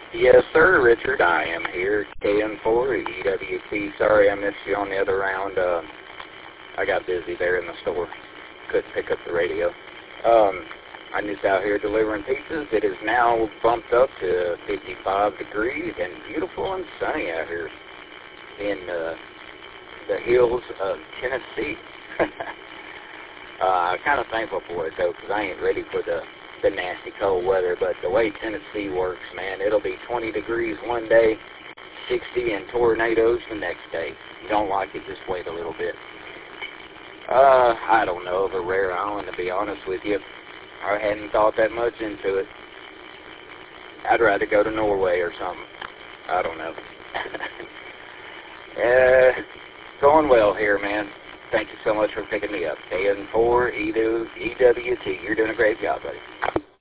Yes, sir, Richard. I am here, KN4 EWT. Sorry I missed you on the other round. I got busy there in the store. Couldn't pick up the radio. I'm just out here delivering pizzas. It is now bumped up to 55 degrees and beautiful and sunny out here in the hills of Tennessee. I'm kind of thankful for it, though, because I ain't ready for the nasty cold weather. But the way Tennessee works, man, it'll be 20 degrees one day, 60 and tornadoes the next day. If you don't like it, just wait a little bit. I don't know of a rare island, to be honest with you. I hadn't thought that much into it. I'd rather go to Norway or something. I don't know. Going well here, man. Thank you so much for picking me up. KN4 EWT. You're doing a great job, buddy.